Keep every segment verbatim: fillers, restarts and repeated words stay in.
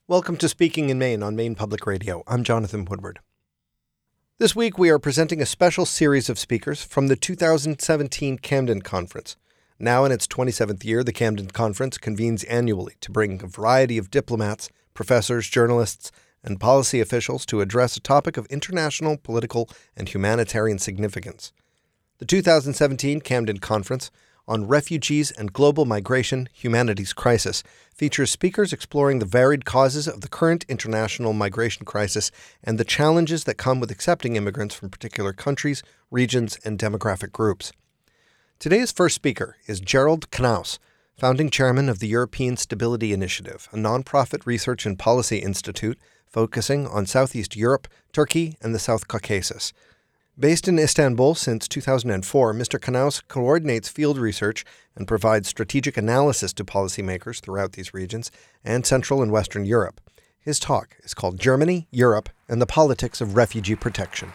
Welcome to Speaking in Maine on Maine Public Radio. I'm Jonathan Woodward. This week we are presenting a special series of speakers from the two thousand seventeen Camden Conference. Now in its twenty-seventh year, the Camden Conference convenes annually to bring a variety of diplomats, professors, journalists, and policy officials to address a topic of international, political, and humanitarian significance. The two thousand seventeen Camden Conference on Refugees and Global Migration, Humanities Crisis features speakers exploring the varied causes of the current international migration crisis and the challenges that come with accepting immigrants from particular countries, regions, and demographic groups. Today's first speaker is Gerald Knaus, founding chairman of the European Stability Initiative, a nonprofit research and policy institute focusing on Southeast Europe, Turkey, and the South Caucasus. Based in Istanbul since two thousand four, Mister Knaus coordinates field research and provides strategic analysis to policymakers throughout these regions and Central and Western Europe. His talk is called Germany, Europe, and the Politics of Refugee Protection.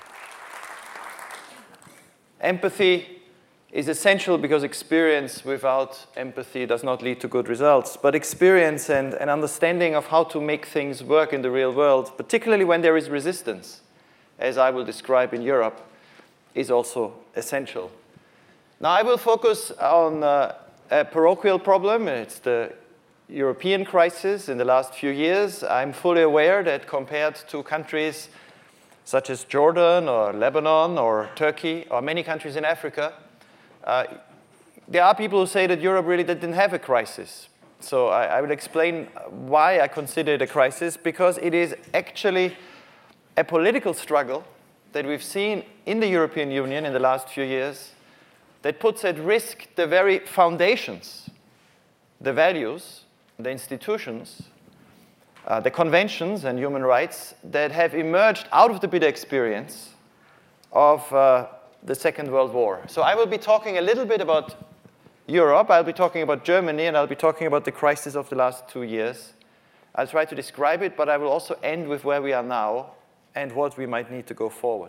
Empathy is essential because experience without empathy does not lead to good results. But experience and an understanding of how to make things work in the real world, particularly when there is resistance, as I will describe in Europe, is also essential. Now, I will focus on uh, a parochial problem. It's the European crisis in the last few years. I'm fully aware that compared to countries such as Jordan or Lebanon or Turkey or many countries in Africa, uh, there are people who say that Europe really didn't have a crisis. So I, I will explain why I consider it a crisis, because it is actually a political struggle that we've seen in the European Union in the last few years that puts at risk the very foundations, the values, the institutions, uh, the conventions and human rights that have emerged out of the bitter experience of uh, the Second World War. So I will be talking a little bit about Europe, I'll be talking about Germany, and I'll be talking about the crisis of the last two years. I'll try to describe it, but I will also end with where we are now and what we might need to go forward.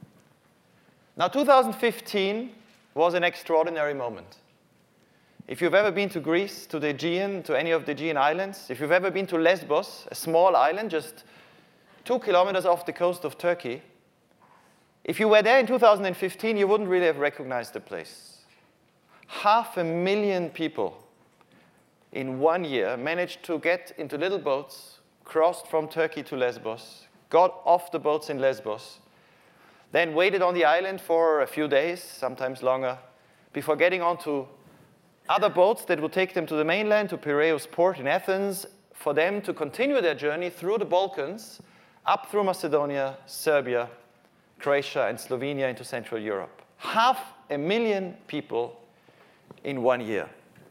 Now, two thousand fifteen was an extraordinary moment. If you've ever been to Greece, to the Aegean, to any of the Aegean islands, if you've ever been to Lesbos, a small island just two kilometers off the coast of Turkey, if you were there in two thousand fifteen, you wouldn't really have recognized the place. Half a million people in one year managed to get into little boats, crossed from Turkey to Lesbos, got off the boats in Lesbos, then waited on the island for a few days, sometimes longer, before getting onto other boats that would take them to the mainland, to Piraeus port in Athens, for them to continue their journey through the Balkans, up through Macedonia, Serbia, Croatia, and Slovenia into Central Europe. Half a million people in one year.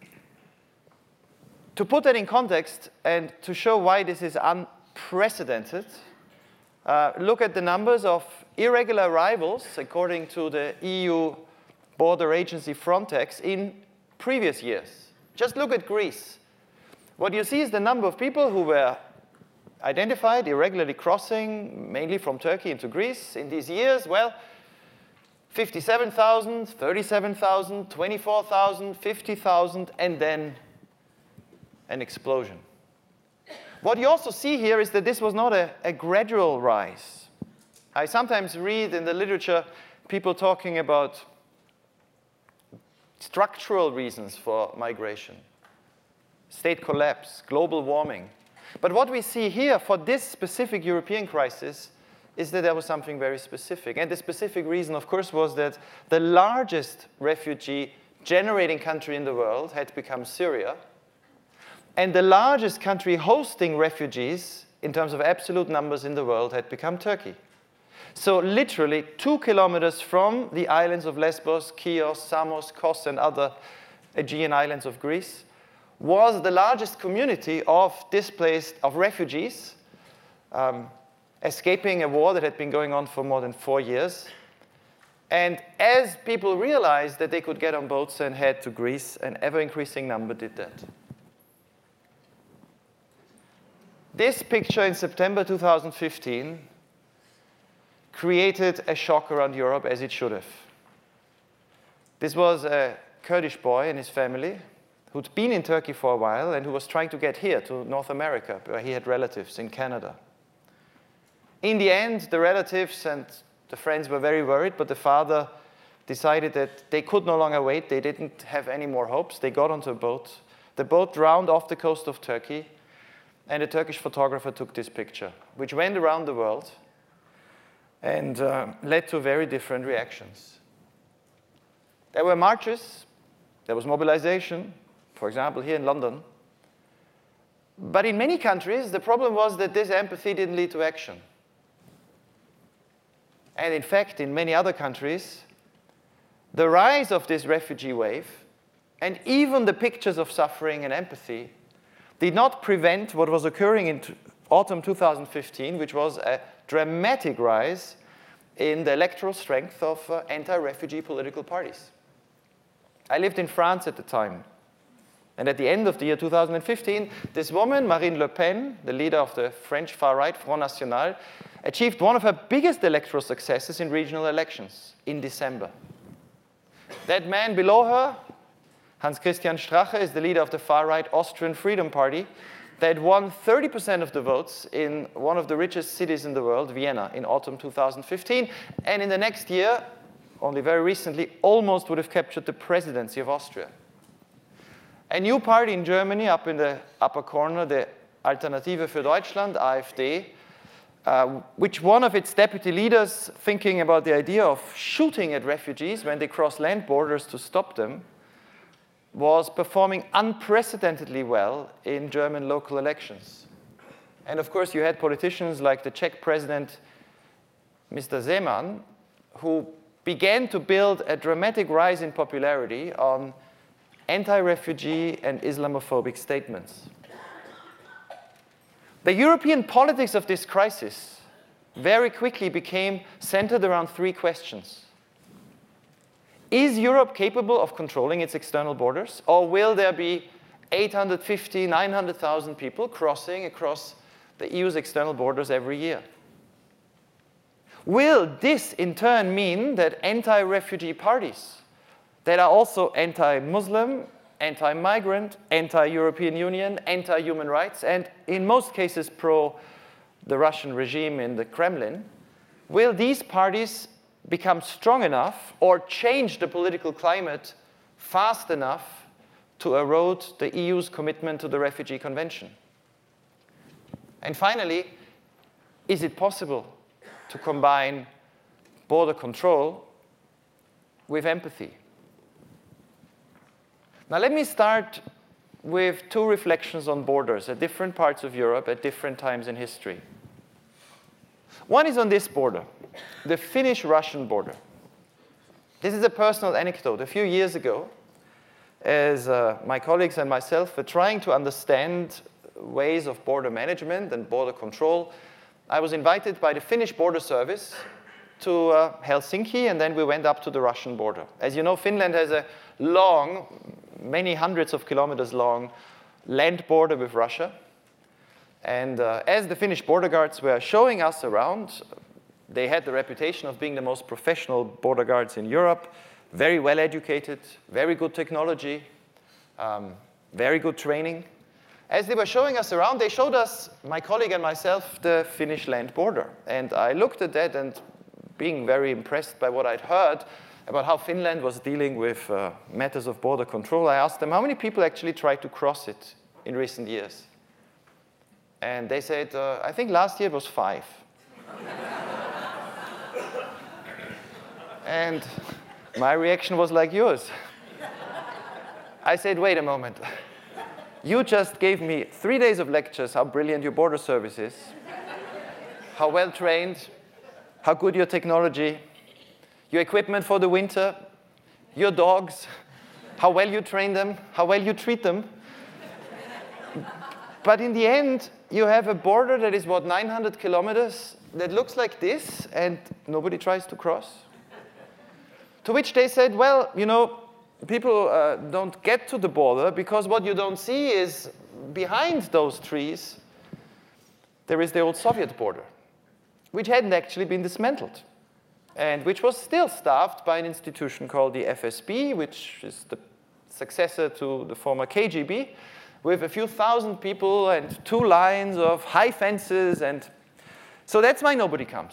To put that in context and to show why this is unprecedented, Uh, look at the numbers of irregular arrivals, according to the E U border agency Frontex, in previous years. Just look at Greece. What you see is the number of people who were identified irregularly crossing, mainly from Turkey into Greece in these years. Well, fifty-seven thousand, thirty-seven thousand, twenty-four thousand, fifty thousand, and then an explosion. What you also see here is that this was not a, a gradual rise. I sometimes read in the literature people talking about structural reasons for migration, state collapse, global warming. But what we see here for this specific European crisis is that there was something very specific. And the specific reason, of course, was that the largest refugee-generating country in the world had become Syria. And the largest country hosting refugees, in terms of absolute numbers in the world, had become Turkey. So literally two kilometers from the islands of Lesbos, Chios, Samos, Kos, and other Aegean islands of Greece, was the largest community of displaced, of refugees, um, escaping a war that had been going on for more than four years. And as people realized that they could get on boats and head to Greece, an ever-increasing number did that. This picture in September two thousand fifteen created a shock around Europe, as it should have. This was a Kurdish boy and his family who'd been in Turkey for a while and who was trying to get here to North America, where he had relatives in Canada. In the end, the relatives and the friends were very worried, but the father decided that they could no longer wait. They didn't have any more hopes. They got onto a boat. The boat drowned off the coast of Turkey, and a Turkish photographer took this picture, which went around the world and uh, led to very different reactions. There were marches, there was mobilization, for example, here in London. But in many countries, the problem was that this empathy didn't lead to action. And in fact, in many other countries, the rise of this refugee wave, and even the pictures of suffering and empathy, did not prevent what was occurring in autumn two thousand fifteen, which was a dramatic rise in the electoral strength of uh, anti-refugee political parties. I lived in France at the time. And at the end of the year two thousand fifteen, this woman, Marine Le Pen, the leader of the French far-right Front National, achieved one of her biggest electoral successes in regional elections in December. That man below her, Hans-Christian Strache, is the leader of the far-right Austrian Freedom Party that won thirty percent of the votes in one of the richest cities in the world, Vienna, in autumn two thousand fifteen. And in the next year, only very recently, almost would have captured the presidency of Austria. A new party in Germany, up in the upper corner, the Alternative für Deutschland, AfD, uh, which one of its deputy leaders, thinking about the idea of shooting at refugees when they cross land borders to stop them, was performing unprecedentedly well in German local elections. And of course, you had politicians like the Czech president, Mister Zeman, who began to build a dramatic rise in popularity on anti-refugee and Islamophobic statements. The European politics of this crisis very quickly became centered around three questions. Is Europe capable of controlling its external borders, or will there be eight hundred fifty, nine hundred thousand people crossing across the E U's external borders every year? Will this in turn mean that anti-refugee parties that are also anti-Muslim, anti migrant, anti European Union, anti human rights, and in most cases pro the Russian regime in the Kremlin, will these parties become strong enough or change the political climate fast enough to erode the E U's commitment to the Refugee Convention? And finally, is it possible to combine border control with empathy? Now let me start with two reflections on borders at different parts of Europe at different times in history. One is on this border, the Finnish-Russian border. This is a personal anecdote. A few years ago, as uh, my colleagues and myself were trying to understand ways of border management and border control, I was invited by the Finnish Border Service to uh, Helsinki, and then we went up to the Russian border. As you know, Finland has a long, many hundreds of kilometers long land border with Russia. And uh, as the Finnish border guards were showing us around, they had the reputation of being the most professional border guards in Europe, very well educated, very good technology, um, very good training. As they were showing us around, they showed us, my colleague and myself, the Finnish land border. And I looked at that, and being very impressed by what I'd heard about how Finland was dealing with uh, matters of border control, I asked them, how many people actually tried to cross it in recent years? And they said, uh, I think last year it was five. And my reaction was like yours. I said, wait a moment. You just gave me three days of lectures how brilliant your border service is, how well trained, how good your technology, your equipment for the winter, your dogs, how well you train them, how well you treat them. But in the end, you have a border that is, what, nine hundred kilometers, that looks like this, and nobody tries to cross. To which they said, well, you know, people uh, don't get to the border because what you don't see is behind those trees, there is the old Soviet border, which hadn't actually been dismantled, and which was still staffed by an institution called the F S B, which is the successor to the former K G B, with a few thousand people and two lines of high fences. And so that's why nobody comes.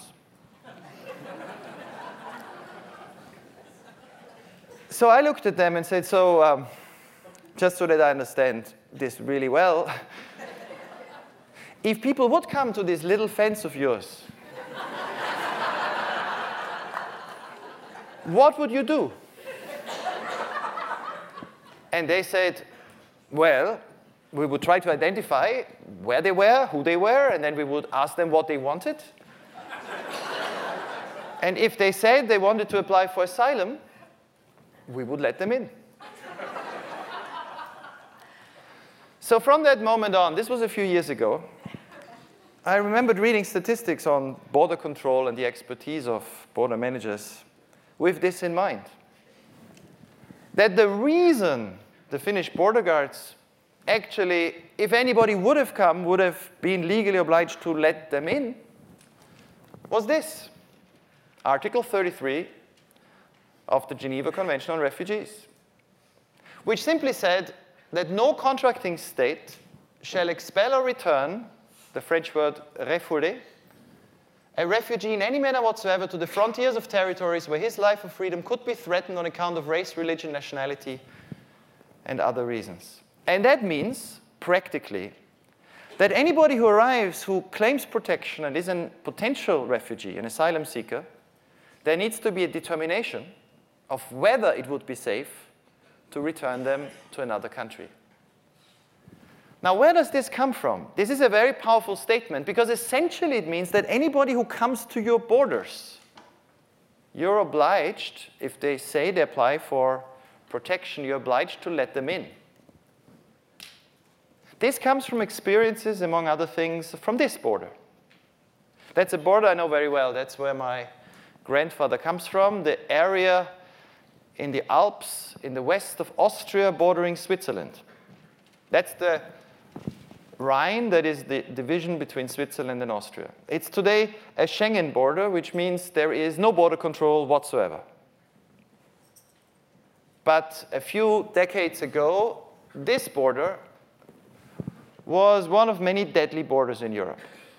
So I looked at them and said, so um, just so that I understand this really well, if people would come to this little fence of yours, what would you do? And they said, well, we would try to identify where they were, who they were, and then we would ask them what they wanted. And if they said they wanted to apply for asylum, we would let them in. So from that moment on, this was a few years ago, I remembered reading statistics on border control and the expertise of border managers with this in mind. That the reason the Finnish border guards actually, if anybody would have come, would have been legally obliged to let them in, was this. Article thirty-three of the Geneva Convention on Refugees, which simply said that no contracting state shall expel or return, the French word refouler, a refugee in any manner whatsoever to the frontiers of territories where his life or freedom could be threatened on account of race, religion, nationality, and other reasons. And that means, practically, that anybody who arrives who claims protection and is a potential refugee, an asylum seeker, there needs to be a determination of whether it would be safe to return them to another country. Now, where does this come from? This is a very powerful statement because essentially it means that anybody who comes to your borders, you're obliged, if they say they apply for protection, you're obliged to let them in. This comes from experiences, among other things, from this border. That's a border I know very well. That's where my grandfather comes from, the area in the Alps in the west of Austria bordering Switzerland. That's the Rhine, that is the division between Switzerland and Austria. It's today a Schengen border, which means there is no border control whatsoever. But a few decades ago, this border was one of many deadly borders in Europe.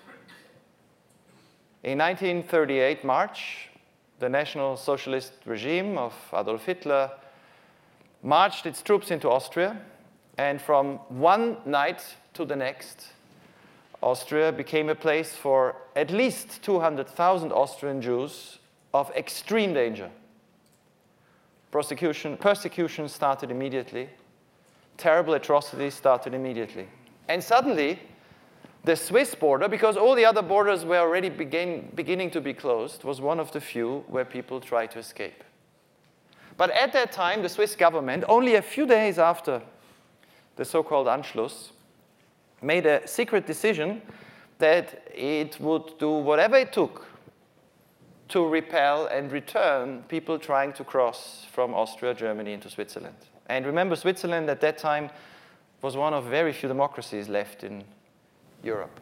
In nineteen thirty-eight, March, the National Socialist regime of Adolf Hitler marched its troops into Austria, and from one night to the next, Austria became a place for at least two hundred thousand Austrian Jews of extreme danger. Persecution, persecution started immediately. Terrible atrocities started immediately. And suddenly, the Swiss border, because all the other borders were already begin, beginning to be closed, was one of the few where people tried to escape. But at that time, the Swiss government, only a few days after the so-called Anschluss, made a secret decision that it would do whatever it took to repel and return people trying to cross from Austria, Germany into Switzerland. And remember, Switzerland at that time was one of very few democracies left in Europe.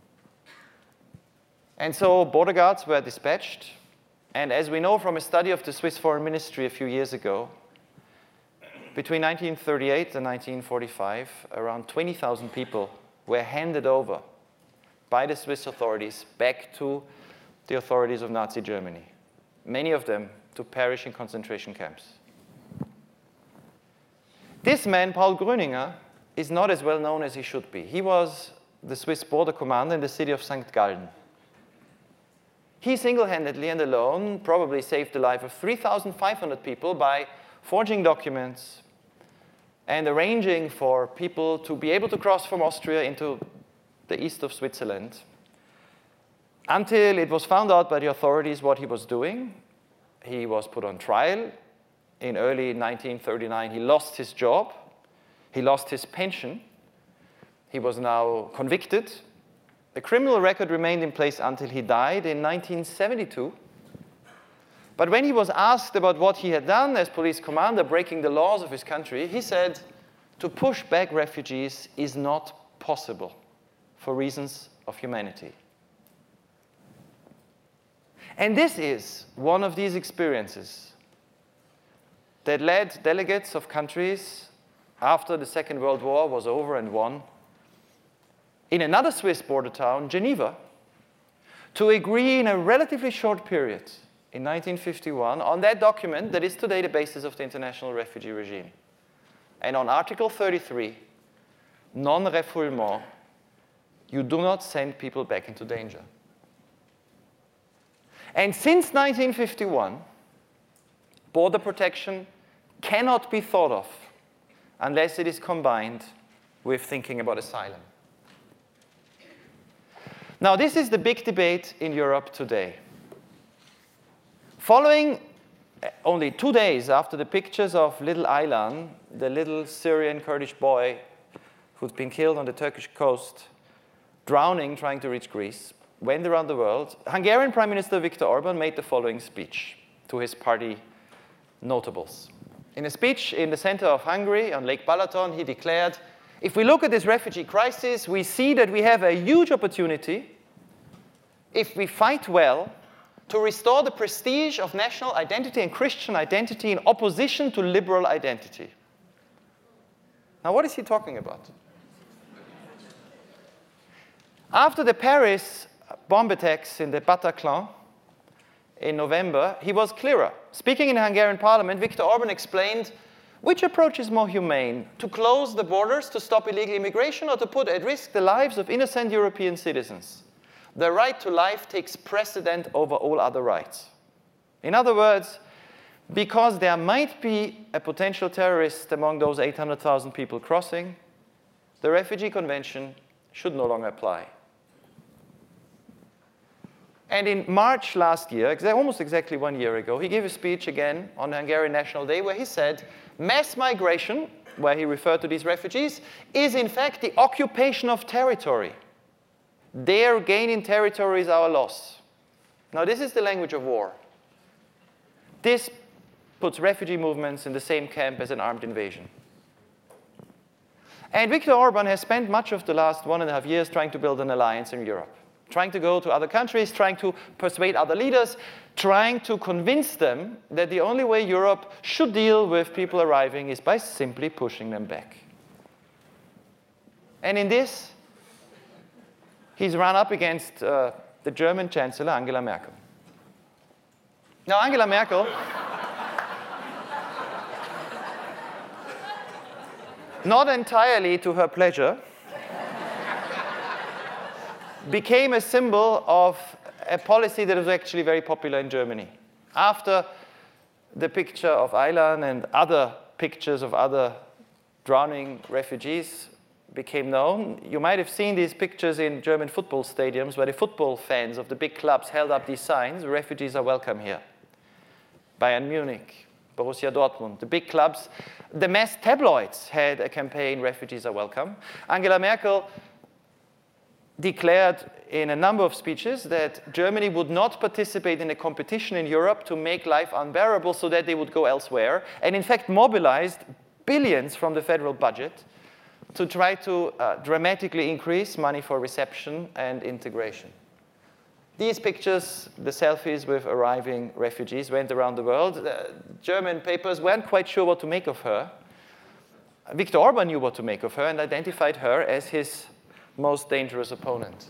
And so border guards were dispatched. And as we know from a study of the Swiss Foreign Ministry a few years ago, between nineteen thirty-eight and nineteen forty-five, around twenty thousand people were handed over by the Swiss authorities back to the authorities of Nazi Germany, many of them to perish in concentration camps. This man, Paul Gröninger, is not as well known as he should be. He was the Swiss border commander in the city of Sankt Gallen. He single-handedly and alone probably saved the life of three thousand five hundred people by forging documents and arranging for people to be able to cross from Austria into the east of Switzerland, until it was found out by the authorities what he was doing. He was put on trial. In early nineteen thirty-nine, he lost his job. He lost his pension. He was now convicted. The criminal record remained in place until he died in nineteen seventy-two. But when he was asked about what he had done as police commander, breaking the laws of his country, he said, to push back refugees is not possible for reasons of humanity. And this is one of these experiences that led delegates of countries after the Second World War was over and won in another Swiss border town, Geneva, to agree in a relatively short period in nineteen fifty-one on that document that is today the basis of the international refugee regime. And on Article thirty-three, non-refoulement, you do not send people back into danger. And since nineteen fifty-one, border protection cannot be thought of unless it is combined with thinking about asylum. Now, this is the big debate in Europe today. Following only two days after the pictures of little Aylan, the little Syrian Kurdish boy who'd been killed on the Turkish coast, drowning trying to reach Greece, went around the world, Hungarian Prime Minister Viktor Orban made the following speech to his party notables. In a speech in the center of Hungary on Lake Balaton, he declared, if we look at this refugee crisis, we see that we have a huge opportunity, if we fight well, to restore the prestige of national identity and Christian identity in opposition to liberal identity. Now, what is he talking about? After the Paris bomb attacks in the Bataclan in November, he was clearer. Speaking in the Hungarian parliament, Viktor Orban explained, which approach is more humane, to close the borders to stop illegal immigration or to put at risk the lives of innocent European citizens? The right to life takes precedent over all other rights. In other words, because there might be a potential terrorist among those eight hundred thousand people crossing, the Refugee Convention should no longer apply. And in March last year, almost exactly one year ago, he gave a speech again on the Hungarian National Day where he said, mass migration, where he referred to these refugees, is in fact the occupation of territory. Their gain in territory is our loss. Now, this is the language of war. This puts refugee movements in the same camp as an armed invasion. And Viktor Orban has spent much of the last one and a half years trying to build an alliance in Europe, trying to go to other countries, trying to persuade other leaders, trying to convince them that the only way Europe should deal with people arriving is by simply pushing them back. And in this, he's run up against uh, the German Chancellor, Angela Merkel. Now, Angela Merkel not entirely to her pleasure, became a symbol of a policy that was actually very popular in Germany. After the picture of Aylan and other pictures of other drowning refugees became known, you might have seen these pictures in German football stadiums where the football fans of the big clubs held up these signs, refugees are welcome here. Bayern Munich, Borussia Dortmund, the big clubs. The mass tabloids had a campaign, refugees are welcome. Angela Merkel declared in a number of speeches that Germany would not participate in a competition in Europe to make life unbearable so that they would go elsewhere, and in fact mobilized billions from the federal budget to try to uh, dramatically increase money for reception and integration. These pictures, the selfies with arriving refugees, went around the world. Uh, German papers weren't quite sure what to make of her. Viktor Orban knew what to make of her and identified her as his most dangerous opponent.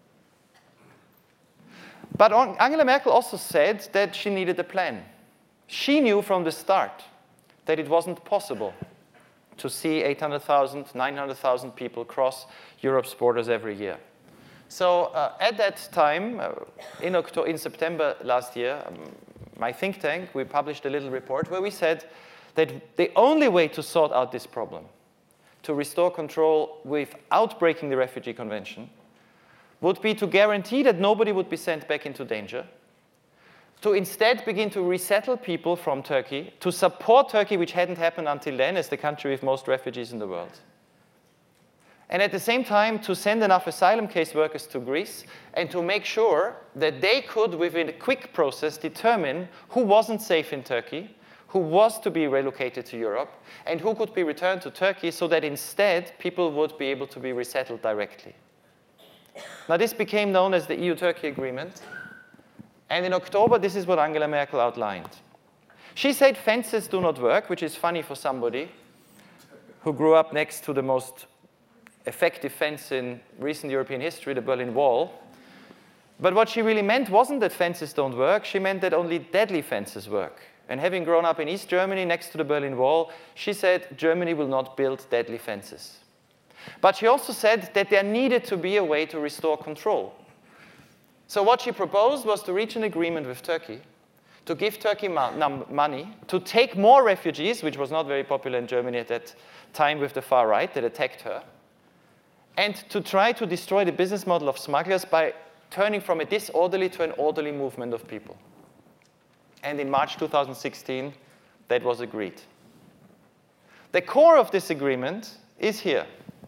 But Angela Merkel also said that she needed a plan. She knew from the start that it wasn't possible to see eight hundred thousand, nine hundred thousand people cross Europe's borders every year. So uh, at that time, uh, in, October, in September last year, um, my think tank, we published a little report where we said that the only way to sort out this problem, to restore control without breaking the Refugee Convention, would be to guarantee that nobody would be sent back into danger, to instead begin to resettle people from Turkey, to support Turkey, which hadn't happened until then, as the country with most refugees in the world. And at the same time, to send enough asylum case workers to Greece and to make sure that they could, within a quick process, determine who wasn't safe in Turkey, who was to be relocated to Europe, and who could be returned to Turkey so that instead people would be able to be resettled directly. Now, this became known as the E U Turkey Agreement. And in October, this is what Angela Merkel outlined. She said fences do not work, which is funny for somebody who grew up next to the most effective fence in recent European history, the Berlin Wall. But what she really meant wasn't that fences don't work. She meant that only deadly fences work. And having grown up in East Germany next to the Berlin Wall, she said Germany will not build deadly fences. But she also said that there needed to be a way to restore control. So what she proposed was to reach an agreement with Turkey, to give Turkey mo- money, to take more refugees, which was not very popular in Germany at that time with the far right that attacked her, and to try to destroy the business model of smugglers by turning from a disorderly to an orderly movement of people. And in March two thousand sixteen, that was agreed. The core of this agreement is here.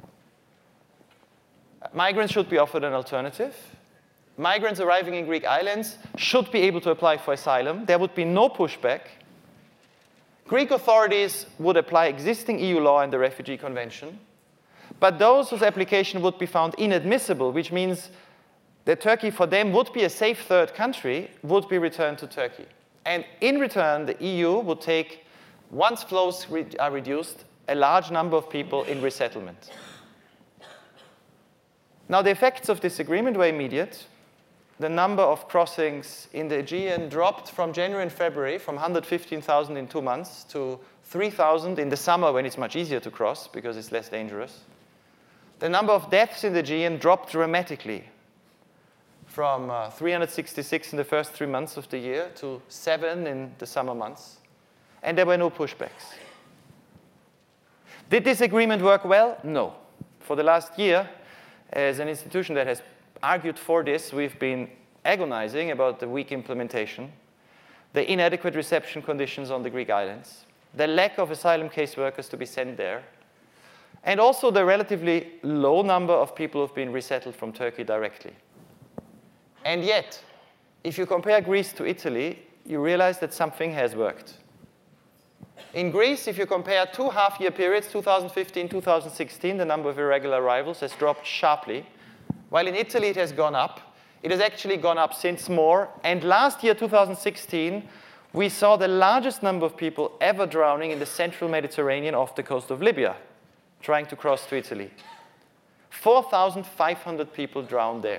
Migrants should be offered an alternative. Migrants arriving in Greek islands should be able to apply for asylum. There would be no pushback. Greek authorities would apply existing E U law and the Refugee Convention. But those whose application would be found inadmissible, which means that Turkey for them would be a safe third country, would be returned to Turkey. And in return, the E U would take, once flows re- are reduced, a large number of people in resettlement. Now, the effects of this agreement were immediate. The number of crossings in the Aegean dropped from January and February from one hundred fifteen thousand in two months to three thousand in the summer when it's much easier to cross because it's less dangerous. The number of deaths in the Aegean dropped dramatically from uh, three hundred sixty-six in the first three months of the year to seven in the summer months. And there were no pushbacks. Did this agreement work well? No. For the last year, as an institution that has argued for this, we've been agonizing about the weak implementation, the inadequate reception conditions on the Greek islands, the lack of asylum case workers to be sent there, and also the relatively low number of people who've been resettled from Turkey directly. And yet, if you compare Greece to Italy, you realize that something has worked. In Greece, if you compare two half-year periods, two thousand fifteen, two thousand sixteen, the number of irregular arrivals has dropped sharply, while in Italy it has gone up. It has actually gone up since more. And last year, two thousand sixteen, we saw the largest number of people ever drowning in the central Mediterranean off the coast of Libya, trying to cross to Italy. four thousand five hundred people drowned there.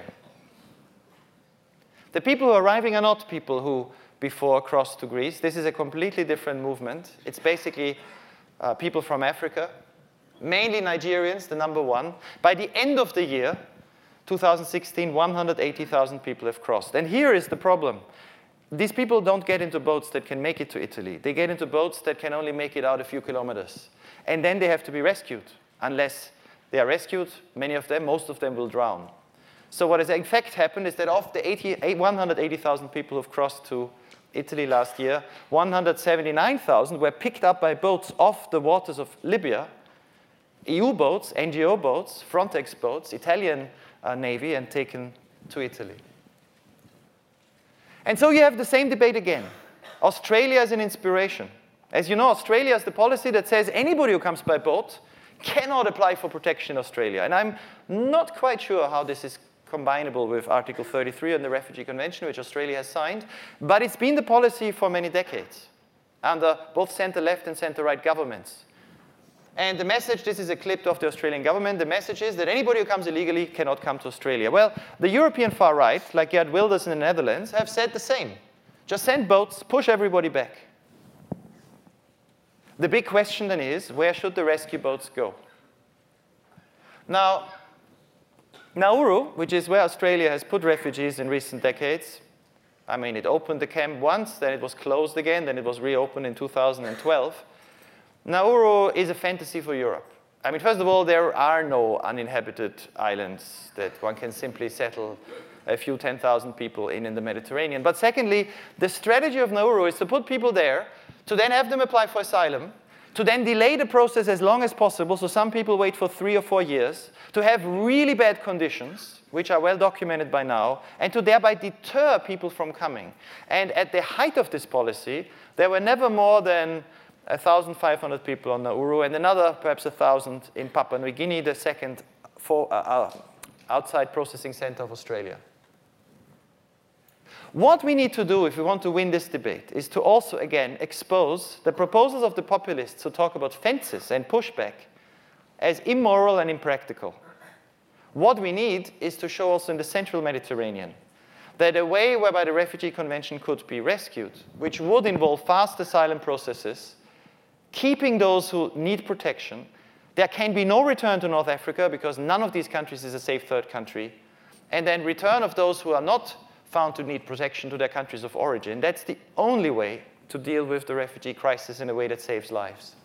The people who are arriving are not people who before crossed to Greece. This is a completely different movement. It's basically uh, people from Africa, mainly Nigerians, the number one. By the end of the year, two thousand sixteen, one hundred eighty thousand people have crossed. And here is the problem. These people don't get into boats that can make it to Italy. They get into boats that can only make it out a few kilometers. And then they have to be rescued. Unless they are rescued, many of them, most of them will drown. So what has in fact happened is that of the one hundred eighty thousand people who've crossed to Italy last year, one hundred seventy-nine thousand were picked up by boats off the waters of Libya, E U boats, N G O boats, Frontex boats, Italian uh, Navy, and taken to Italy. And so you have the same debate again. Australia is an inspiration. As you know, Australia has the policy that says anybody who comes by boat cannot apply for protection in Australia. And I'm not quite sure how this is combinable with Article thirty-three on the Refugee Convention, which Australia has signed. But it's been the policy for many decades under both center-left and center-right governments. And the message, this is a clip of the Australian government, the message is that anybody who comes illegally cannot come to Australia. Well, the European far right, like Geert Wilders in the Netherlands, have said the same. Just send boats, push everybody back. The big question then is, where should the rescue boats go? Now, Nauru, which is where Australia has put refugees in recent decades, I mean, it opened the camp once, then it was closed again, then it was reopened in two thousand twelve. Nauru is a fantasy for Europe. I mean, first of all, there are no uninhabited islands that one can simply settle a few ten thousand people in in the Mediterranean. But secondly, the strategy of Nauru is to put people there, to then have them apply for asylum, to then delay the process as long as possible, so some people wait for three or four years, to have really bad conditions, which are well documented by now, and to thereby deter people from coming. And at the height of this policy, there were never more than one thousand five hundred people on Nauru, and another perhaps one thousand in Papua New Guinea, the second for, uh, uh, outside processing center of Australia. What we need to do if we want to win this debate is to also, again, expose the proposals of the populists who talk about fences and pushback as immoral and impractical. What we need is to show also in the central Mediterranean that a way whereby the Refugee Convention could be rescued, which would involve fast asylum processes, keeping those who need protection. There can be no return to North Africa because none of these countries is a safe third country. And then return of those who are not found to need protection to their countries of origin. That's the only way to deal with the refugee crisis in a way that saves lives.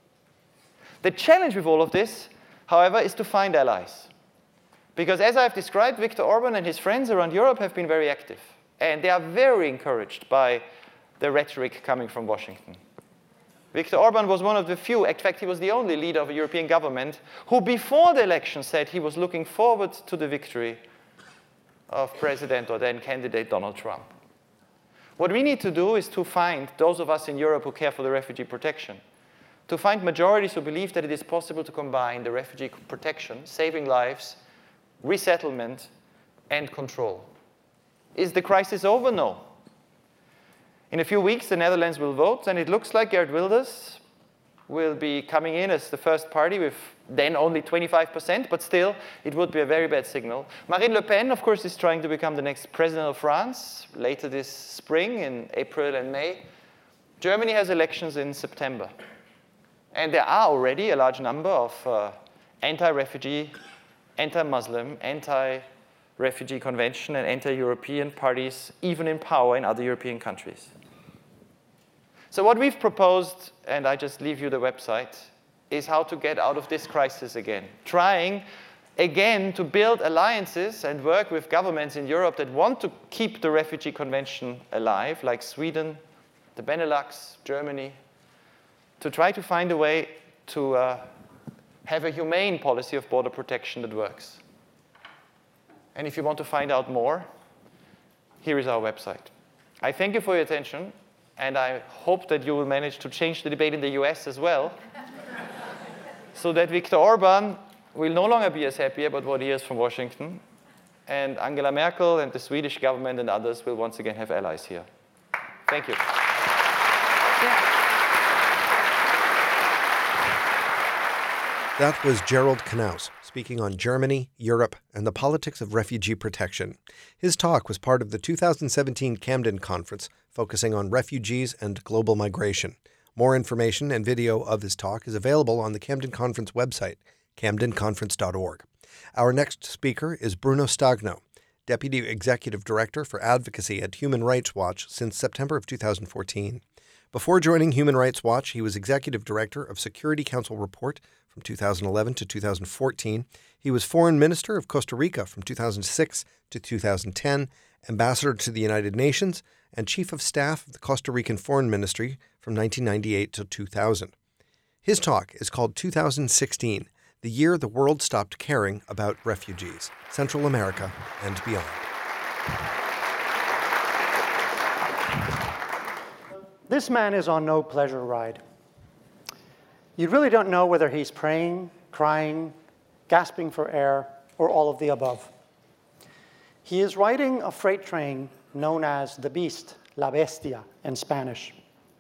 The challenge with all of this, however, is to find allies. Because as I've described, Viktor Orban and his friends around Europe have been very active. And they are very encouraged by the rhetoric coming from Washington. Viktor Orban was one of the few, in fact, he was the only leader of a European government who before the election said he was looking forward to the victory of President or then candidate Donald Trump. What we need to do is to find those of us in Europe who care for the refugee protection, to find majorities who believe that it is possible to combine the refugee protection, saving lives, resettlement, and control. Is the crisis over? No. In a few weeks, the Netherlands will vote, and it looks like Geert Wilders will be coming in as the first party with then only twenty-five percent, but still, it would be a very bad signal. Marine Le Pen, of course, is trying to become the next president of France later this spring in April and May. Germany has elections in September. And there are already a large number of uh, anti-refugee, anti-Muslim, anti-refugee convention, and anti-European parties, even in power in other European countries. So what we've proposed, and I just leave you the website, is how to get out of this crisis again. Trying, again, to build alliances and work with governments in Europe that want to keep the Refugee Convention alive, like Sweden, the Benelux, Germany, to try to find a way to uh, have a humane policy of border protection that works. And if you want to find out more, here is our website. I thank you for your attention, and I hope that you will manage to change the debate in the U S as well, so that Viktor Orban will no longer be as happy about what he hears from Washington, and Angela Merkel and the Swedish government and others will once again have allies here. Thank you. That was Gerald Knaus speaking on Germany, Europe, and the politics of refugee protection. His talk was part of the two thousand seventeen Camden Conference, focusing on refugees and global migration. More information and video of his talk is available on the Camden Conference website, camden conference dot org. Our next speaker is Bruno Stagno, Deputy Executive Director for Advocacy at Human Rights Watch since September of two thousand fourteen. Before joining Human Rights Watch, he was Executive Director of Security Council Report from two thousand eleven to two thousand fourteen. He was Foreign Minister of Costa Rica from two thousand six to two thousand ten, Ambassador to the United Nations, and Chief of Staff of the Costa Rican Foreign Ministry from nineteen ninety-eight to two thousand. His talk is called two thousand sixteen, the year the world stopped caring about refugees, Central America and beyond. This man is on no pleasure ride. You really don't know whether he's praying, crying, gasping for air, or all of the above. He is riding a freight train known as the Beast, La Bestia in Spanish.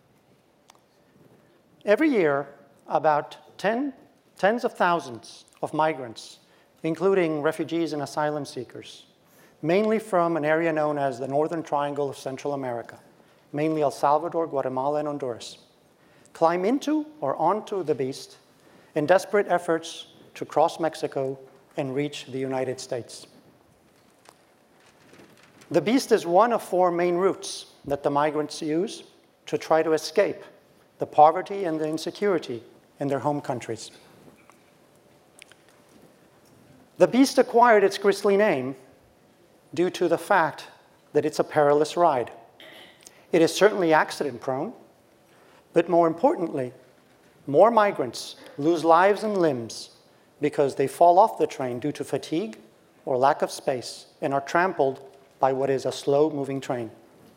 Every year, about ten, tens of thousands of migrants, including refugees and asylum seekers, mainly from an area known as the Northern Triangle of Central America, mainly El Salvador, Guatemala, and Honduras, climb into or onto the Beast in desperate efforts to cross Mexico and reach the United States. The Beast is one of four main routes that the migrants use to try to escape the poverty and the insecurity in their home countries. The Beast acquired its grisly name due to the fact that it's a perilous ride. It is certainly accident-prone, but more importantly, more migrants lose lives and limbs because they fall off the train due to fatigue or lack of space and are trampled by what is a slow-moving train.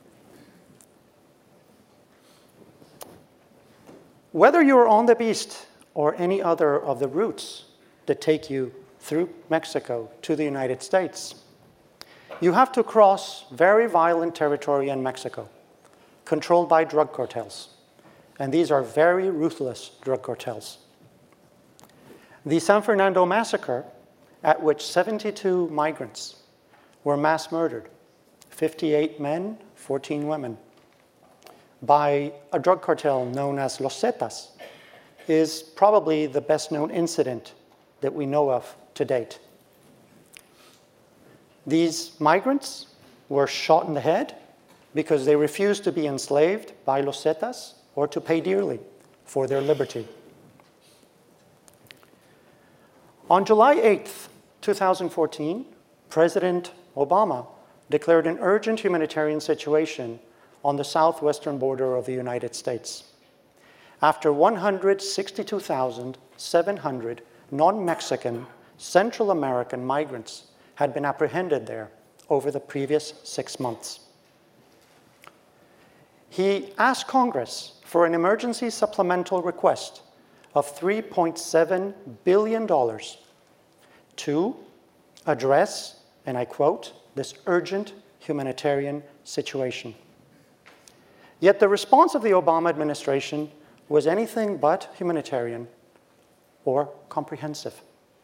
Whether you're on the Beast or any other of the routes that take you through Mexico to the United States, you have to cross very violent territory in Mexico, controlled by drug cartels. And these are very ruthless drug cartels. The San Fernando massacre, at which seventy-two migrants were mass murdered, fifty-eight men, fourteen women, by a drug cartel known as Los Zetas, is probably the best known incident that we know of to date. These migrants were shot in the head because they refused to be enslaved by Los Zetas or to pay dearly for their liberty. On July eighth, two thousand fourteen, President Obama declared an urgent humanitarian situation on the southwestern border of the United States, after one hundred sixty-two thousand seven hundred non-Mexican Central American migrants had been apprehended there over the previous six months. He asked Congress for an emergency supplemental request of three point seven billion dollars to address, and I quote, this urgent humanitarian situation. Yet the response of the Obama administration was anything but humanitarian or comprehensive.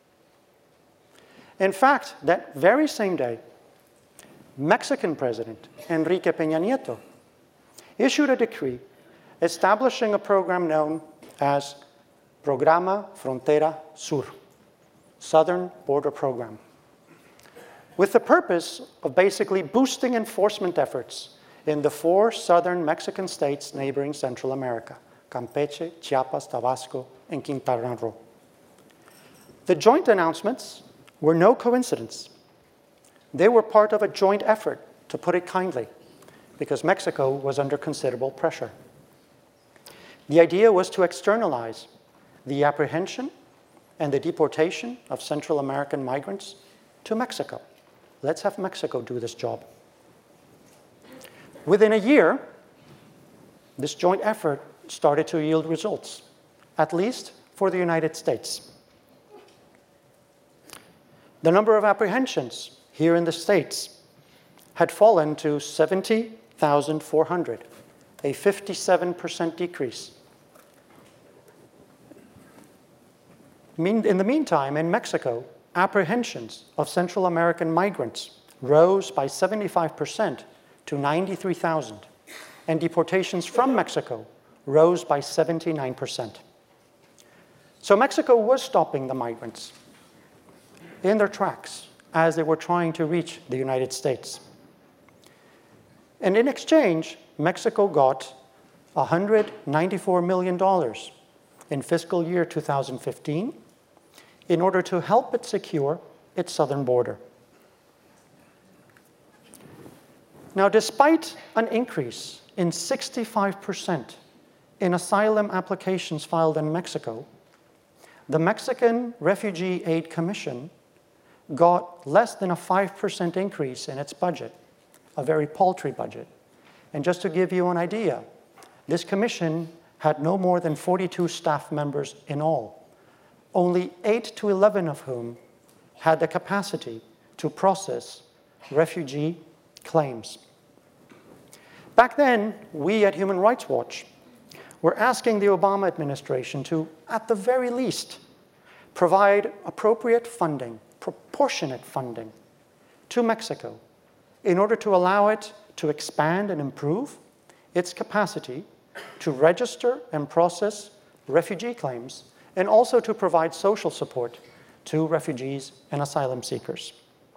In fact, that very same day, Mexican President Enrique Peña Nieto issued a decree establishing a program known as Programa Frontera Sur, Southern Border Program, with the purpose of basically boosting enforcement efforts in the four southern Mexican states neighboring Central America, Campeche, Chiapas, Tabasco, and Quintana Roo. The joint announcements were no coincidence. They were part of a joint effort, to put it kindly, because Mexico was under considerable pressure. The idea was to externalize the apprehension and the deportation of Central American migrants to Mexico. Let's have Mexico do this job. Within a year, this joint effort started to yield results, at least for the United States. The number of apprehensions here in the States had fallen to seventy thousand four hundred, a fifty-seven percent decrease. In the meantime, in Mexico, apprehensions of Central American migrants rose by seventy-five percent to ninety-three thousand, and deportations from Mexico rose by seventy-nine percent. So Mexico was stopping the migrants in their tracks as they were trying to reach the United States. And in exchange, Mexico got one hundred ninety-four million dollars in fiscal year two thousand fifteen in order to help it secure its southern border. Now, despite an increase in sixty-five percent in asylum applications filed in Mexico, the Mexican Refugee Aid Commission got less than a five percent increase in its budget, a very paltry budget. And just to give you an idea, this commission had no more than forty-two staff members in all, only eight to eleven of whom had the capacity to process refugee claims. Back then, we at Human Rights Watch were asking the Obama administration to, at the very least, provide appropriate funding, proportionate funding to Mexico in order to allow it to expand and improve its capacity to register and process refugee claims, and also to provide social support to refugees and asylum seekers.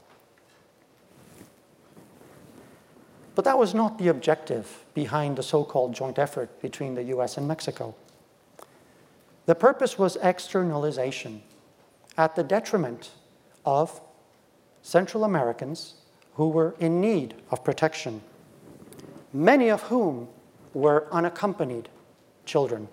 But that was not the objective behind the so-called joint effort between the U S and Mexico. The purpose was externalization at the detriment of Central Americans who were in need of protection, many of whom were unaccompanied children.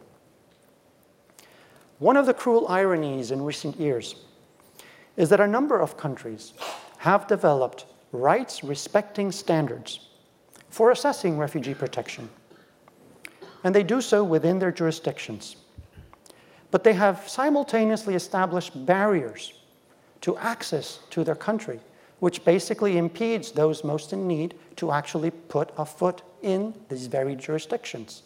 One of the cruel ironies in recent years is that a number of countries have developed rights-respecting standards for assessing refugee protection, and they do so within their jurisdictions. But they have simultaneously established barriers to access to their country which basically impedes those most in need to actually put a foot in these very jurisdictions.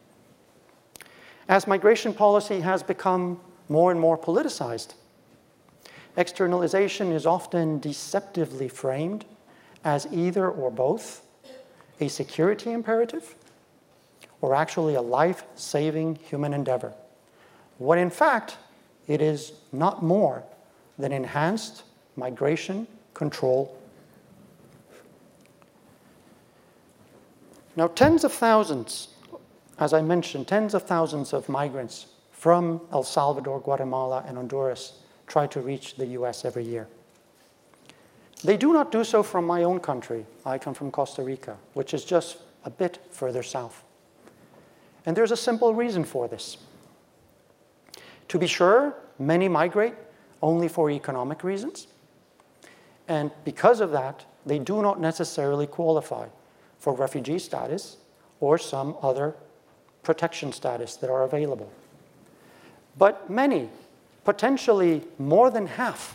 As migration policy has become more and more politicized, externalization is often deceptively framed as either or both a security imperative or actually a life-saving human endeavor, when in fact it is not more than enhanced migration control. Now, tens of thousands, as I mentioned, tens of thousands of migrants from El Salvador, Guatemala, and Honduras try to reach the U S every year. They do not do so from my own country. I come from Costa Rica, which is just a bit further south. And there's a simple reason for this. To be sure, many migrate only for economic reasons. And because of that, they do not necessarily qualify for refugee status or some other protection status that are available. But many, potentially more than half,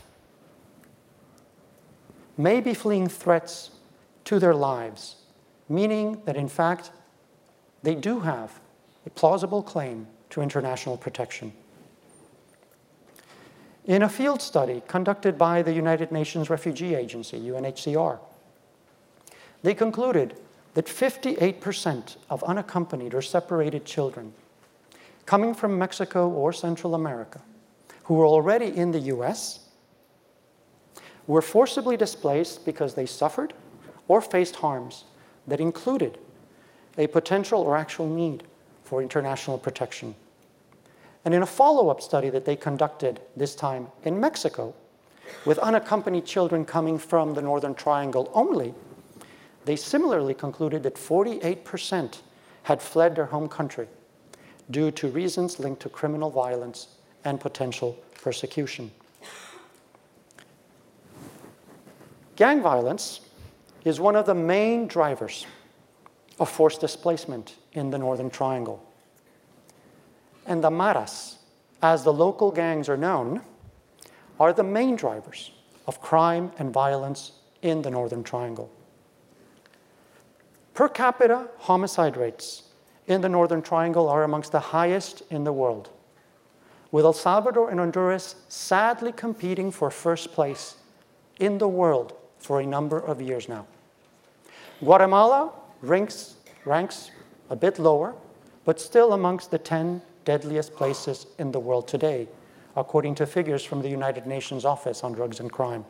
may be fleeing threats to their lives, meaning that in fact they do have a plausible claim to international protection. In a field study conducted by the United Nations Refugee Agency, U N H C R, they concluded that fifty-eight percent of unaccompanied or separated children coming from Mexico or Central America who were already in the U S were forcibly displaced because they suffered or faced harms that included a potential or actual need for international protection. And in a follow-up study that they conducted, this time in Mexico, with unaccompanied children coming from the Northern Triangle only, they similarly concluded that forty-eight percent had fled their home country due to reasons linked to criminal violence and potential persecution. Gang violence is one of the main drivers of forced displacement in the Northern Triangle. And the maras, as the local gangs are known, are the main drivers of crime and violence in the Northern Triangle. Per capita homicide rates in the Northern Triangle are amongst the highest in the world, with El Salvador and Honduras sadly competing for first place in the world for a number of years now. Guatemala ranks, ranks a bit lower, but still amongst the ten deadliest places in the world today, according to figures from the United Nations Office on Drugs and Crime.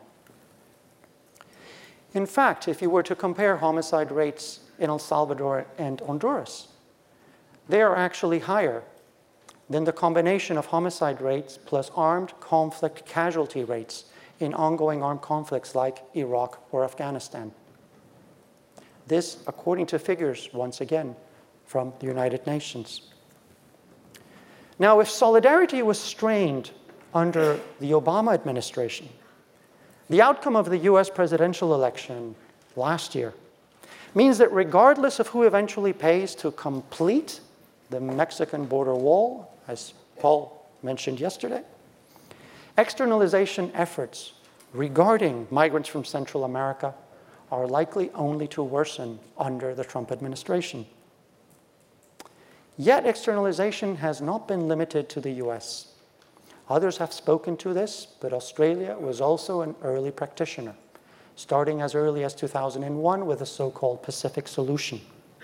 In fact, if you were to compare homicide rates in El Salvador and Honduras, they are actually higher than the combination of homicide rates plus armed conflict casualty rates in ongoing armed conflicts like Iraq or Afghanistan. This, according to figures, once again, from the United Nations. Now, if solidarity was strained under the Obama administration, the outcome of the U S presidential election last year means that regardless of who eventually pays to complete the Mexican border wall, as Paul mentioned yesterday, externalization efforts regarding migrants from Central America are likely only to worsen under the Trump administration. Yet externalization has not been limited to the U S. Others have spoken to this, but Australia was also an early practitioner, starting as early as two thousand one with the so-called Pacific Solution.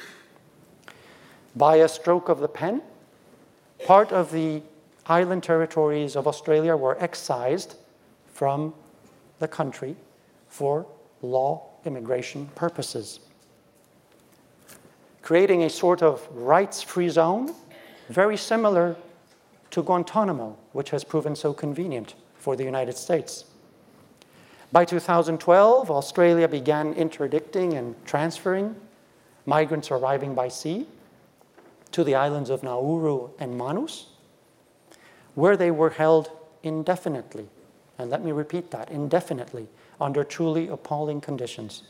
By a stroke of the pen, part of the island territories of Australia were excised from the country for law immigration purposes, creating a sort of rights-free zone, very similar to Guantanamo, which has proven so convenient for the United States. By two thousand twelve, Australia began interdicting and transferring migrants arriving by sea to the islands of Nauru and Manus, where they were held indefinitely. And let me repeat that, indefinitely, under truly appalling conditions.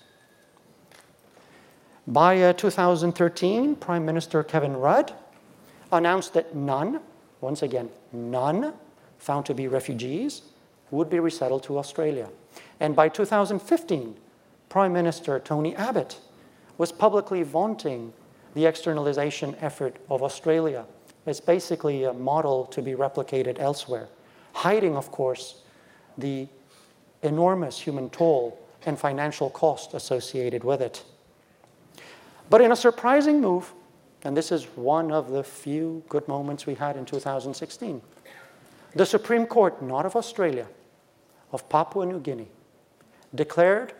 By uh, two thousand thirteen, Prime Minister Kevin Rudd announced that none, once again, none, found to be refugees would be resettled to Australia. And by two thousand fifteen, Prime Minister Tony Abbott was publicly vaunting the externalization effort of Australia as basically a model to be replicated elsewhere, hiding, of course, the enormous human toll and financial cost associated with it. But in a surprising move, and this is one of the few good moments we had in two thousand sixteen, the Supreme Court, not of Australia, of Papua New Guinea, declared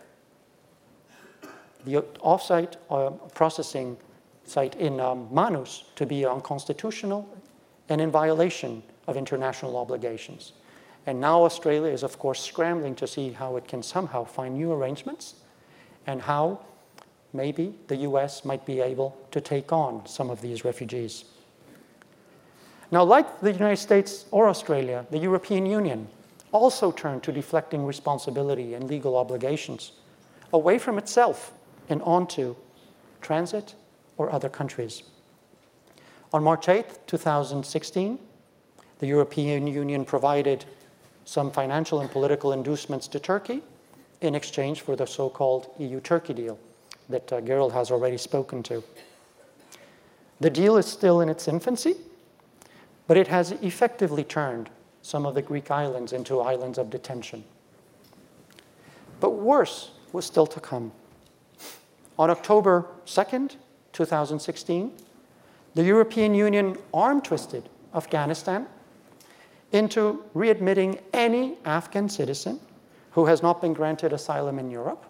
the off-site uh, processing site in um, Manus to be unconstitutional and in violation of international obligations. And now Australia is, of course, scrambling to see how it can somehow find new arrangements and how maybe the U S might be able to take on some of these refugees. Now, like the United States or Australia, the European Union also turned to deflecting responsibility and legal obligations away from itself and onto transit or other countries. On March eighth, two thousand sixteen, the European Union provided some financial and political inducements to Turkey in exchange for the so-called E U-Turkey deal that uh, Gerald has already spoken to. The deal is still in its infancy, but it has effectively turned some of the Greek islands into islands of detention. But worse was still to come. On October second, two thousand sixteen, the European Union arm-twisted Afghanistan into readmitting any Afghan citizen who has not been granted asylum in Europe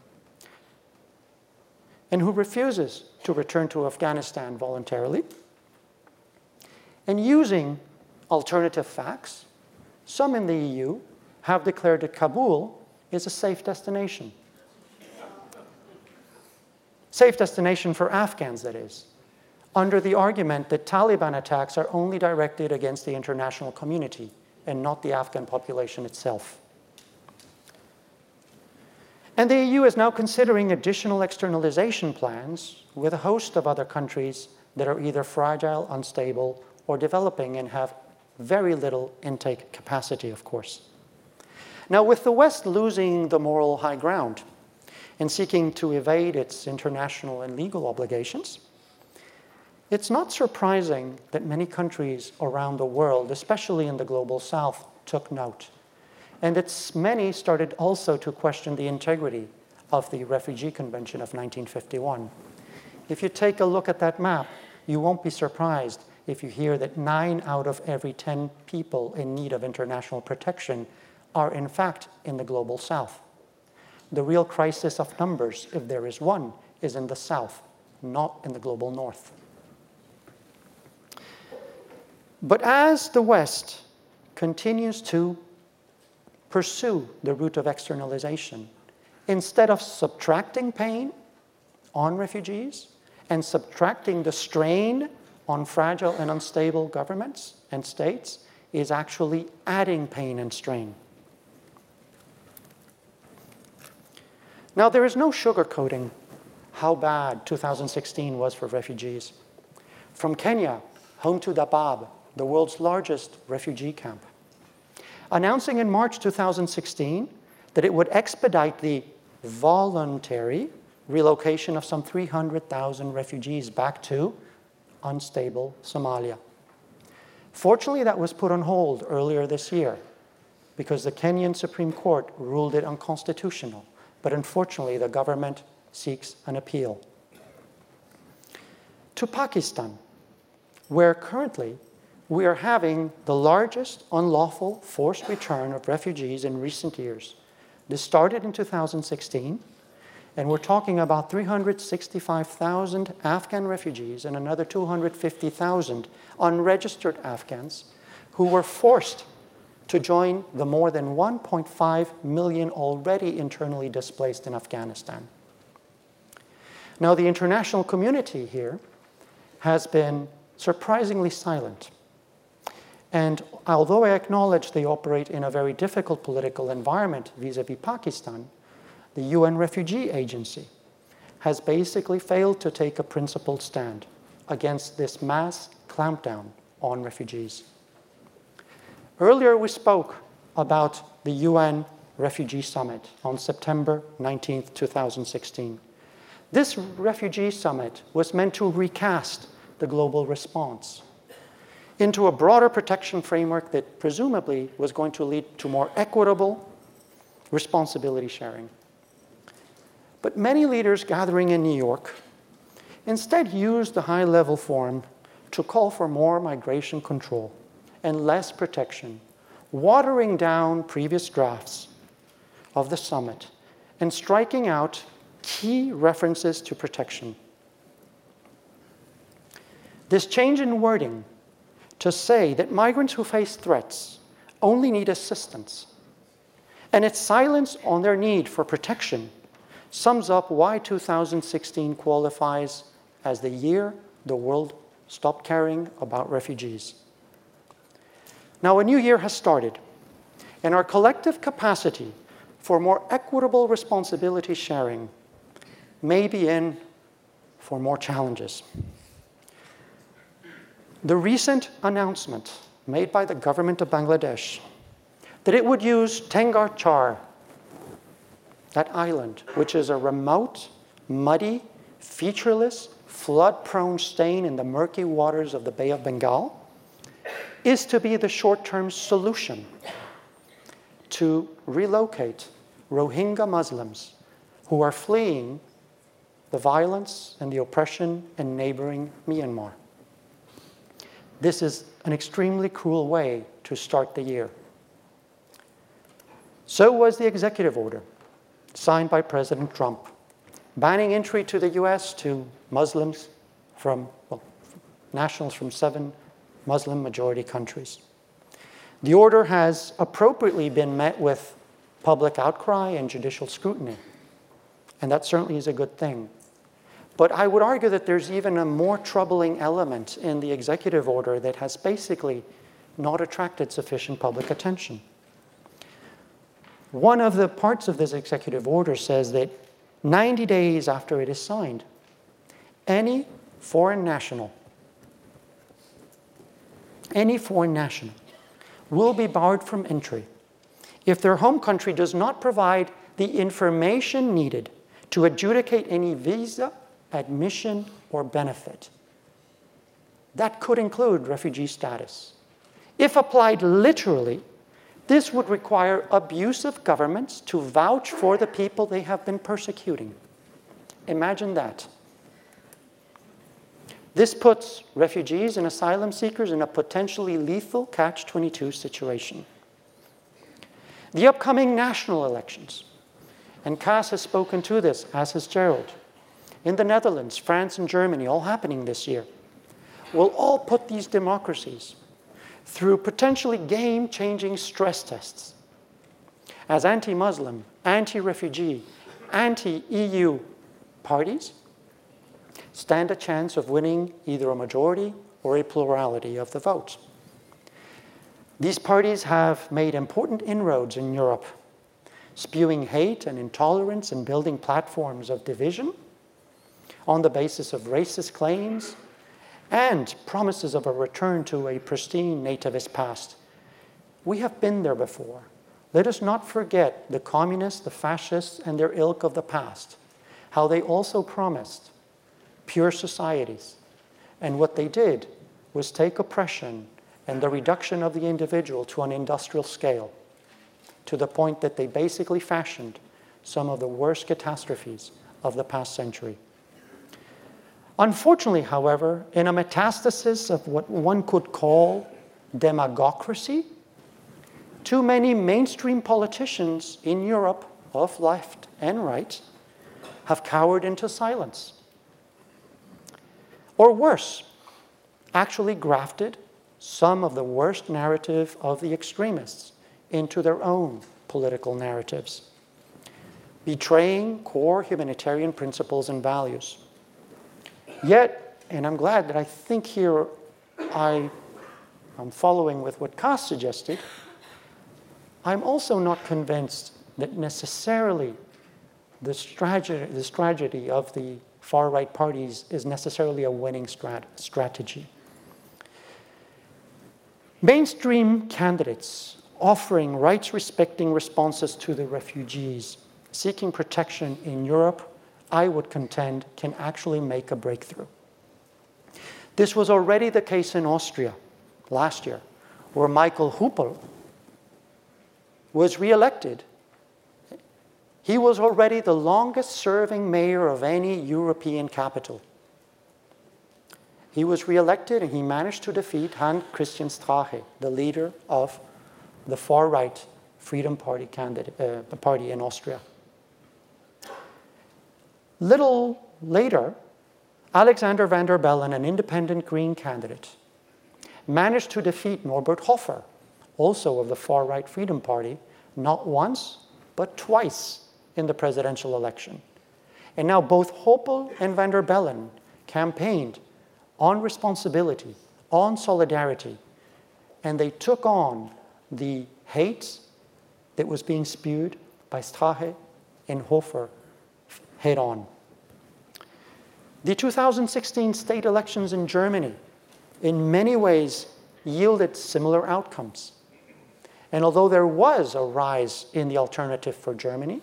and who refuses to return to Afghanistan voluntarily. And using alternative facts, some in the E U have declared that Kabul is a safe destination. Safe destination for Afghans, that is, under the argument that Taliban attacks are only directed against the international community and not the Afghan population itself. And the E U is now considering additional externalization plans with a host of other countries that are either fragile, unstable, or developing and have very little intake capacity, of course. Now, with the West losing the moral high ground and seeking to evade its international and legal obligations, it's not surprising that many countries around the world, especially in the global south, took note. And it's many started also to question the integrity of the Refugee Convention of nineteen fifty-one. If you take a look at that map, you won't be surprised if you hear that nine out of every ten people in need of international protection are in fact in the global south. The real crisis of numbers, if there is one, is in the south, not in the global north. But as the West continues to pursue the route of externalization, instead of subtracting pain on refugees and subtracting the strain on fragile and unstable governments and states, is actually adding pain and strain. Now, there is no sugarcoating how bad two thousand sixteen was for refugees. From Kenya, home to Dadaab, the world's largest refugee camp, announcing in March two thousand sixteen that it would expedite the voluntary relocation of some three hundred thousand refugees back to unstable Somalia. Fortunately, that was put on hold earlier this year because the Kenyan Supreme Court ruled it unconstitutional. But unfortunately, the government seeks an appeal. To Pakistan, where currently we are having the largest unlawful forced return of refugees in recent years. This started in two thousand sixteen, and we're talking about three hundred sixty-five thousand Afghan refugees and another two hundred fifty thousand unregistered Afghans who were forced to join the more than one point five million already internally displaced in Afghanistan. Now, the international community here has been surprisingly silent. And although I acknowledge they operate in a very difficult political environment vis-à-vis Pakistan, the U N Refugee Agency has basically failed to take a principled stand against this mass clampdown on refugees. Earlier we spoke about the U N Refugee Summit on September nineteenth, two thousand sixteen. This Refugee Summit was meant to recast the global response into a broader protection framework that presumably was going to lead to more equitable responsibility sharing. But many leaders gathering in New York instead used the high-level forum to call for more migration control and less protection, watering down previous drafts of the summit and striking out key references to protection. This change in wording to say that migrants who face threats only need assistance, and its silence on their need for protection sums up why two thousand sixteen qualifies as the year the world stopped caring about refugees. Now, a new year has started, and our collective capacity for more equitable responsibility sharing may be in for more challenges. The recent announcement made by the government of Bangladesh that it would use Thengar Char, that island, which is a remote, muddy, featureless, flood-prone stain in the murky waters of the Bay of Bengal, is to be the short-term solution to relocate Rohingya Muslims who are fleeing the violence and the oppression in neighboring Myanmar. This is an extremely cruel way to start the year. So was the executive order signed by President Trump, banning entry to the U S to Muslims from, well, nationals from seven Muslim-majority countries. The order has appropriately been met with public outcry and judicial scrutiny, and that certainly is a good thing. But I would argue that there's even a more troubling element in the executive order that has basically not attracted sufficient public attention. One of the parts of this executive order says that ninety days after it is signed, any foreign national, any foreign national will be barred from entry if their home country does not provide the information needed to adjudicate any visa, admission, or benefit. That could include refugee status. If applied literally, this would require abusive governments to vouch for the people they have been persecuting. Imagine that. This puts refugees and asylum seekers in a potentially lethal catch twenty-two situation. The upcoming national elections, and Cass has spoken to this, as has Gerald, in the Netherlands, France, and Germany, all happening this year, will all put these democracies through potentially game-changing stress tests. As anti-Muslim, anti-refugee, anti-E U parties stand a chance of winning either a majority or a plurality of the vote. These parties have made important inroads in Europe, spewing hate and intolerance and building platforms of division on the basis of racist claims and promises of a return to a pristine nativist past. We have been there before. Let us not forget the communists, the fascists, and their ilk of the past, how they also promised pure societies. And what they did was take oppression and the reduction of the individual to an industrial scale, to the point that they basically fashioned some of the worst catastrophes of the past century. Unfortunately, however, in a metastasis of what one could call demagocracy, too many mainstream politicians in Europe, of left and right, have cowered into silence. Or worse, actually grafted some of the worst narrative of the extremists into their own political narratives, betraying core humanitarian principles and values. Yet, and I'm glad that I think here I am following with what Cass suggested, I'm also not convinced that necessarily this tragedy, this tragedy of the far-right parties is necessarily a winning strat strategy. Mainstream candidates offering rights-respecting responses to the refugees seeking protection in Europe, I would contend, can actually make a breakthrough. This was already the case in Austria last year, where Michael Huppel was re-elected. He was already the longest-serving mayor of any European capital. He was re-elected, and he managed to defeat Hans Christian Strache, the leader of the far-right Freedom Party candidate, uh, party in Austria. Little later, Alexander Van der Bellen, an independent Green candidate, managed to defeat Norbert Hofer, also of the far-right Freedom Party, not once, but twice in the presidential election. And now both Hoppel and Van der Bellen campaigned on responsibility, on solidarity, and they took on the hate that was being spewed by Strache and Hofer head on. The two thousand sixteen state elections in Germany in many ways yielded similar outcomes. And although there was a rise in the Alternative for Germany,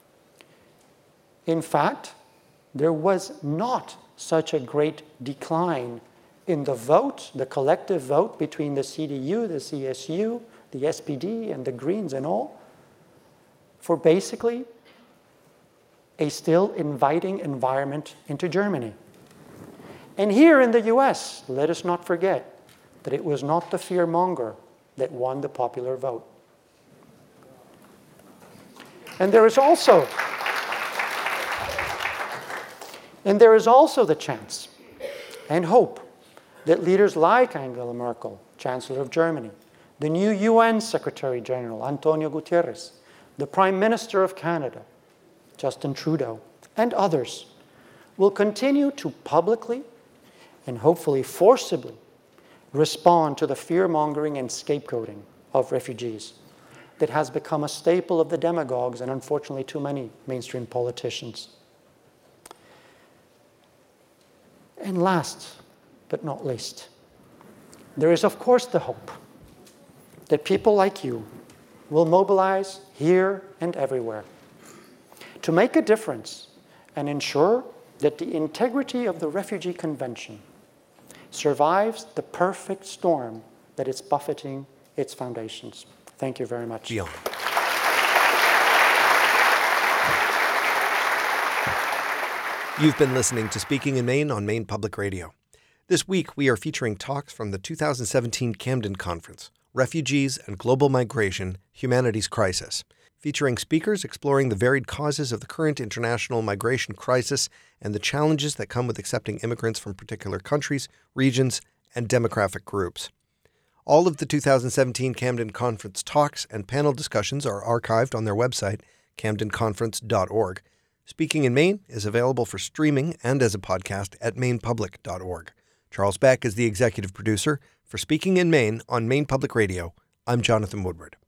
in fact, there was not such a great decline in the vote, the collective vote between the C D U, the C S U, the S P D, and the Greens and all, for basically a still inviting environment into Germany. And here in the U S, let us not forget that it was not the fearmonger that won the popular vote. And there is also, and there is also the chance and hope that leaders like Angela Merkel, Chancellor of Germany, the new U N Secretary General, Antonio Guterres, the Prime Minister of Canada, Justin Trudeau, and others will continue to publicly and hopefully forcibly respond to the fear-mongering and scapegoating of refugees that has become a staple of the demagogues and unfortunately too many mainstream politicians. And last but not least, there is of course the hope that people like you will mobilize here and everywhere to make a difference and ensure that the integrity of the Refugee Convention survives the perfect storm that is buffeting its foundations. Thank you very much. Gian. You've been listening to Speaking in Maine on Maine Public Radio. This week, we are featuring talks from the two thousand seventeen Camden Conference, Refugees and Global Migration, Humanities Crisis, featuring speakers exploring the varied causes of the current international migration crisis and the challenges that come with accepting immigrants from particular countries, regions, and demographic groups. All of the two thousand seventeen Camden Conference talks and panel discussions are archived on their website, camden conference dot org. Speaking in Maine is available for streaming and as a podcast at maine public dot org. Charles Beck is the executive producer. For Speaking in Maine on Maine Public Radio, I'm Jonathan Woodward.